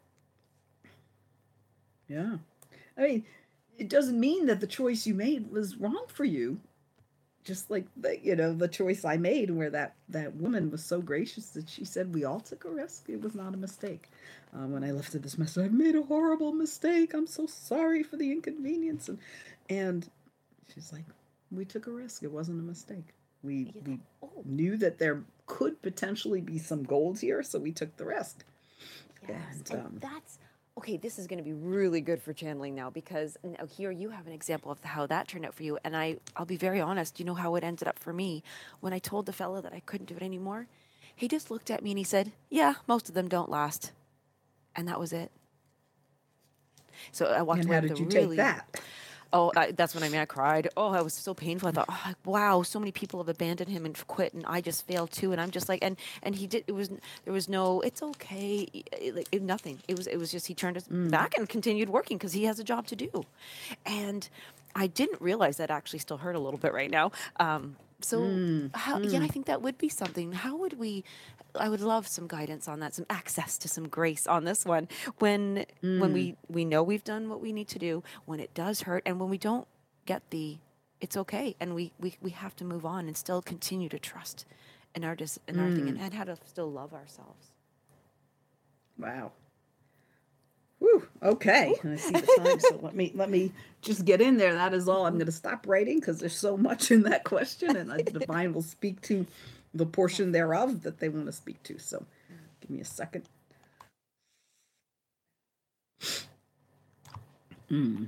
Yeah. I mean, it doesn't mean that the choice you made was wrong for you. Just like the, you know, the choice I made, where that that woman was so gracious that she said we all took a risk. It was not a mistake. Uh, when I left her this message, I've made a horrible mistake. I'm so sorry for the inconvenience. And and she's like, we took a risk. It wasn't a mistake. We we knew that there could potentially be some gold here, so we took the risk. Yes, And, and um, that's okay. This is going to be really good for channeling now, because now here you have an example of how that turned out for you. And I, I'll be very honest. You know how it ended up for me when I told the fellow that I couldn't do it anymore. He just looked at me and he said, "Yeah, most of them don't last," and that was it. So I walked And away how with did a you really, take that? Oh, I, that's when I mean I cried. Oh, I was so painful. I thought, oh, wow, so many people have abandoned him and quit, and I just failed too. And I'm just like, and and he did. It was there was no. It's okay. It, like it, nothing. It was it was just he turned his Mm. back and continued working because he has a job to do, and I didn't realize that actually still hurt a little bit right now. Um, so Mm, how, yeah, I mm. think that would be something. How would we? I would love some guidance on that, some access to some grace on this one. When when Mm. we we know we've done what we need to do, when it does hurt, and when we don't get the, it's okay, and we we, we have to move on and still continue to trust in our dis, in our thing, and, Mm. and how to still love ourselves. Wow. Whew. Okay. I see the time, so let me let me just get in there. That is all. I'm going to stop writing because there's so much in that question, and the divine will speak to the portion thereof that they want to speak to. So, give me a second. Mm.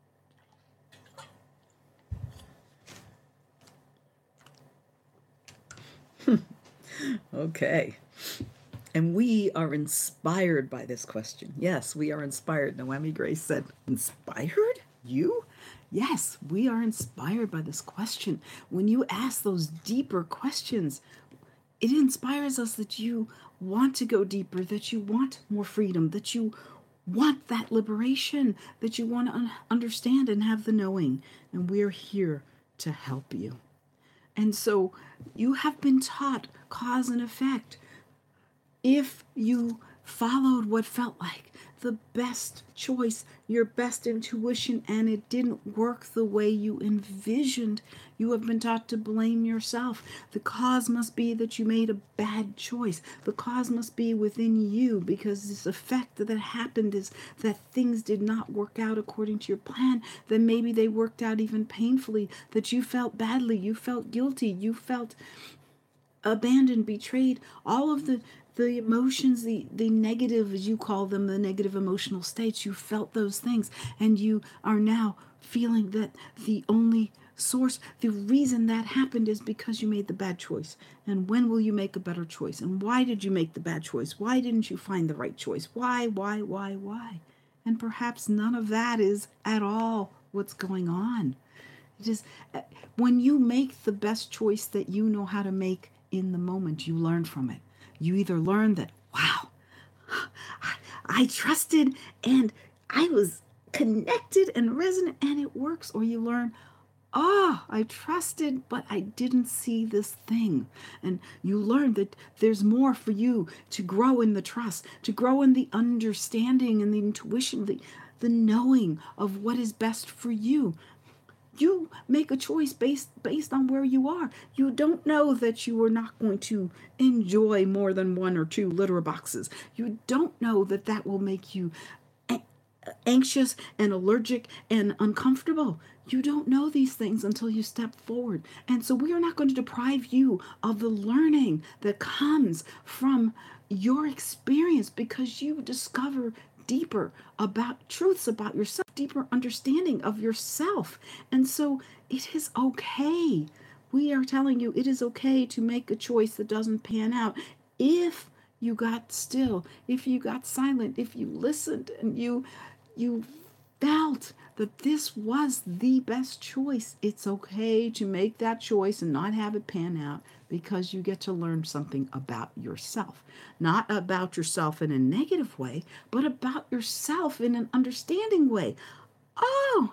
Okay. And we are inspired by this question. Yes, we are inspired. Noemi Grace said, inspired? You? Yes, we are inspired by this question. When you ask those deeper questions, it inspires us that you want to go deeper, that you want more freedom, that you want that liberation, that you want to un- understand and have the knowing. And we're here to help you. And so you have been taught cause and effect. If you followed what felt like the best choice, your best intuition, and it didn't work the way you envisioned, you have been taught to blame yourself. The cause must be that you made a bad choice. The cause must be within you, because this effect that happened is that things did not work out according to your plan, that maybe they worked out even painfully, that you felt badly, you felt guilty, you felt abandoned, betrayed, all of the the emotions, the the negative, as you call them, the negative emotional states, you felt those things, and you are now feeling that the only source, the reason that happened is because you made the bad choice. And when will you make a better choice? And why did you make the bad choice? Why didn't you find the right choice? Why, why, why, why? And perhaps none of that is at all what's going on. It is when you make the best choice that you know how to make in the moment you learn from it. You either learn that, wow, I trusted and I was connected and resonant and it works, or you learn, ah, oh, I trusted, but I didn't see this thing. And you learn that there's more for you to grow in the trust, to grow in the understanding and the intuition, the, the knowing of what is best for you. You make a choice based based on where you are. You don't know that you are not going to enjoy more than one or two litter boxes. You don't know that that will make you anxious and allergic and uncomfortable. You don't know these things until you step forward. And so we are not going to deprive you of the learning that comes from your experience, because you discover deeper about truths about yourself, deeper understanding of yourself. And so it is okay. We are telling you it is okay to make a choice that doesn't pan out. If you got still, if you got silent, if you listened and you you felt that this was the best choice, it's okay to make that choice and not have it pan out, because you get to learn something about yourself. Not about yourself in a negative way, but about yourself in an understanding way. Oh,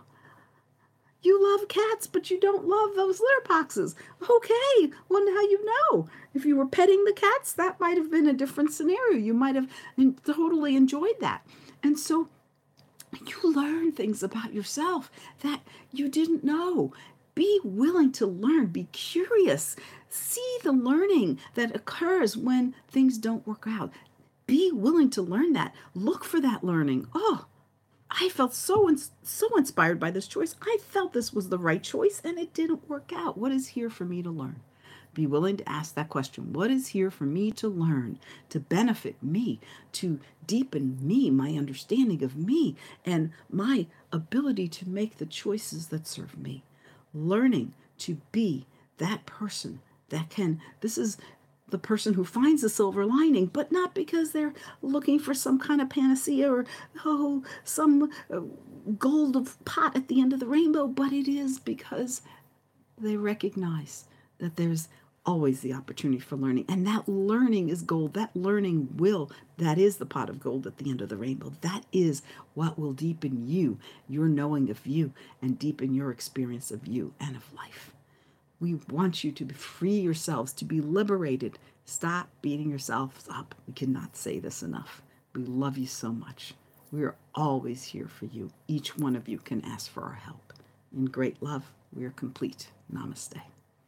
you love cats, but you don't love those litter boxes. Okay, well, now you know. If you were petting the cats, that might have been a different scenario. You might have totally enjoyed that. And so you learn things about yourself that you didn't know. Be willing to learn. Be curious. See the learning that occurs when things don't work out. Be willing to learn that. Look for that learning. Oh, I felt so so inspired by this choice. I felt this was the right choice and it didn't work out. What is here for me to learn? Be willing to ask that question. What is here for me to learn, to benefit me, to deepen me, my understanding of me, and my ability to make the choices that serve me? Learning to be that person that can, this is the person who finds the silver lining, but not because they're looking for some kind of panacea or, oh, some uh, gold pot at the end of the rainbow, but it is because they recognize that there's always the opportunity for learning. And that learning is gold. That learning will, that is the pot of gold at the end of the rainbow. That is what will deepen you, your knowing of you, and deepen your experience of you and of life. We want you to free yourselves, to be liberated. Stop beating yourselves up. We cannot say this enough. We love you so much. We are always here for you. Each one of you can ask for our help. In great love, we are complete. Namaste.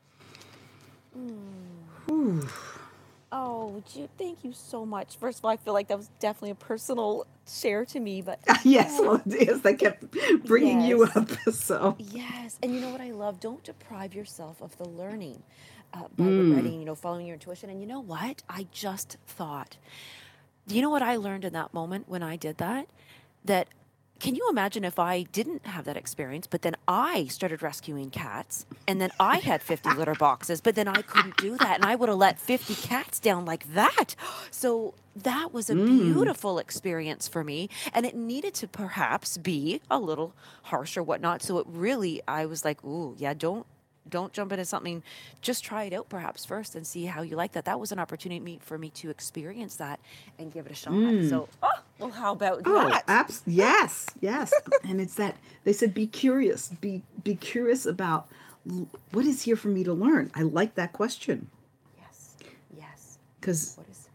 Mm. Oh, Jude, thank you so much. First of all, I feel like that was definitely a personal share to me, but yes, well, it is. I kept bringing yes. you up, so yes. And you know what I love? Don't deprive yourself of the learning uh, by Mm. regretting, you know, following your intuition. And you know what? I just thought, do you know what I learned in that moment when I did that? That can you imagine if I didn't have that experience, but then I started rescuing cats, and then I had fifty litter boxes, but then I couldn't do that, and I would have let fifty cats down like that. So that was a Mm. beautiful experience for me, and it needed to perhaps be a little harsh or whatnot. So it really, I was like, ooh, yeah, don't don't jump into something. Just try it out perhaps first and see how you like that. That was an opportunity for me to experience that and give it a shot. Mm. So, oh, well, how about Oh, that? abs- yes, yes. And it's that they said, be curious, be be curious about l- what is here for me to learn. I like that question. Yes, yes. Because, What is?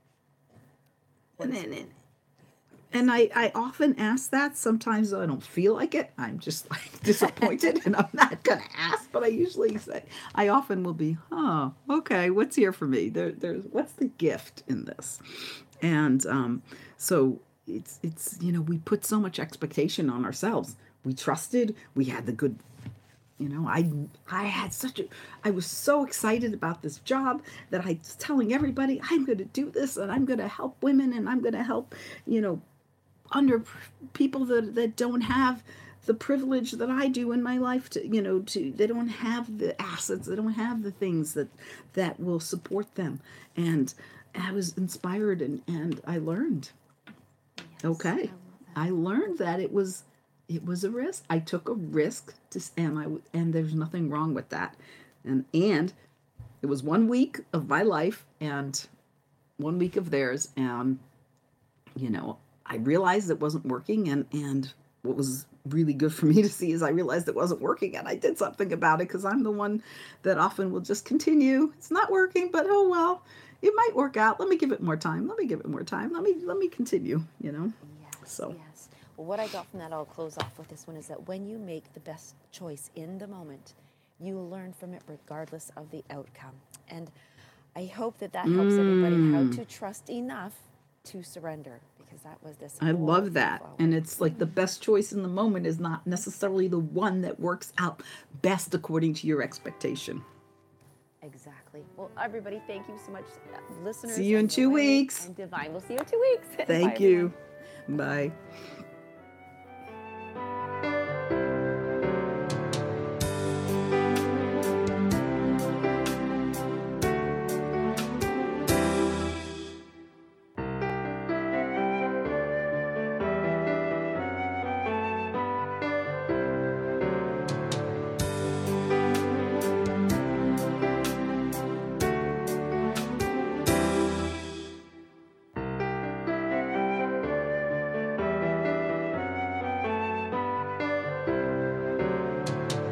and, and, and I, I often ask that. Sometimes I don't feel like it. I'm just like disappointed and I'm not going to ask, but I usually say, I often will be, oh, okay, what's here for me? There, there's, what's the gift in this? And um, so it's, it's, you know, we put so much expectation on ourselves. We trusted, we had the good, you know, I, I had such a, I was so excited about this job that I was telling everybody, I'm going to do this and I'm going to help women and I'm going to help, you know, under people that, that don't have the privilege that I do in my life to, you know, to, they don't have the assets, they don't have the things that, that will support them. And I was inspired and, and I learned, Yes, okay, I I learned that it was, it was a risk. I took a risk to, and I, and there's nothing wrong with that. And, and it was one week of my life and one week of theirs. And, you know, I realized it wasn't working. And, and what was really good for me to see is I realized it wasn't working and I did something about it, because I'm the one that often will just continue. It's not working, but oh, well, it might work out. Let me give it more time. Let me give it more time. Let me, let me continue, you know? Yes, so. yes. Well, what I got from that, I'll close off with this one, is that when you make the best choice in the moment, you learn from it regardless of the outcome. And I hope that that helps Mm. everybody how to trust enough to surrender, because that was this. I whole love that. flow. And it's like the best choice in the moment is not necessarily the one that works out best according to your expectation. Exactly. Well, everybody, thank you so much, uh, listeners. See you in and two Lorraine weeks. And Divine. We'll see you in two weeks. Thank Bye, you. everyone. Bye.